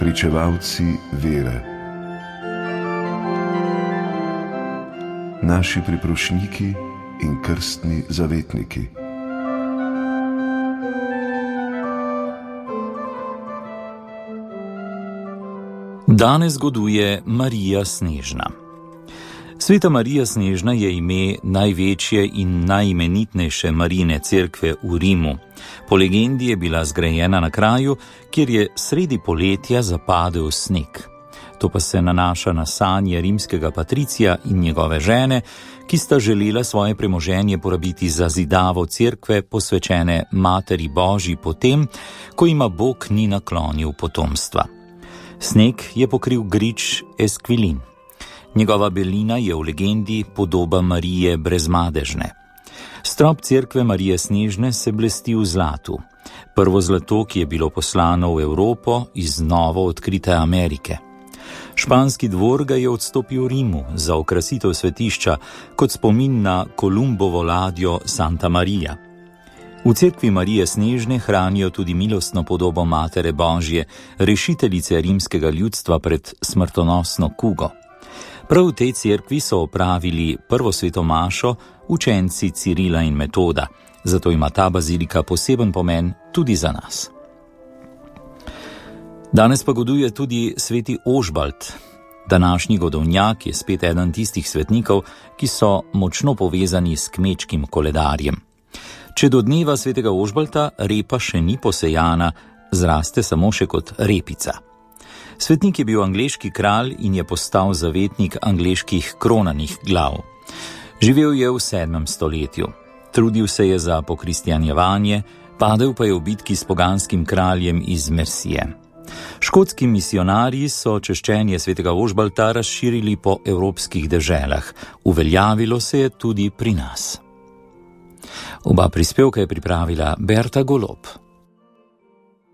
pričevalci vere, naši priprošniki in krstni zavetniki. Danes goduje Marija Snežna. Sveta Marija Snežna je ime največje in najimenitnejše Marijine cerkve v Rimu. Po legendi je bila zgrajena na kraju, kjer je sredi poletja zapadel sneg. To pa se nanaša na sanje rimskega patricija in njegove žene, ki sta želela svoje premoženje porabiti za zidavo cerkve, posvečene Materi Božji potem, ko jima Bog ni naklonil potomstva. Sneg je pokril grič Esquilin. Njegova belina je v legendi podoba Marije brezmadežne. Strop cerkve Marije Snežne se blesti v zlatu. Prvo zlato, ki je bilo poslano v Evropo iz novo odkrite Amerike. Španski dvor ga je odstopil v Rimu za okrasitev svetišča kot spomin na Kolumbovo ladjo Santa Maria. V cerkvi Marije Snežne hranijo tudi milostno podobo Matere Božje, rešiteljice rimskega ljudstva pred smrtonosno kugo. Prav v tej cerkvi so opravili prvo sveto mašo učenci Cirila in Metoda, zato ima ta bazilika poseben pomen tudi za nas. Danes pa goduje tudi sveti Ožbalt. Današnji godovnjak je spet eden tistih svetnikov, ki so močno povezani s kmečkim koledarjem. Če do dneva svetega Ožbalta repa še ni posejana, zraste samo še kot repica. Svetnik je bil angleški kralj in je postal zavetnik angleških kronanih glav. Živel je v 7. stoletju. Trudil se je za pokristjanjevanje, padel pa je v bitki s poganskim kraljem iz Mersije. Škotski misionarji so češčenje svetega Ožbalta razširili po evropskih deželah. Uveljavilo se je tudi pri nas. Oba prispevka je pripravila Berta Golob.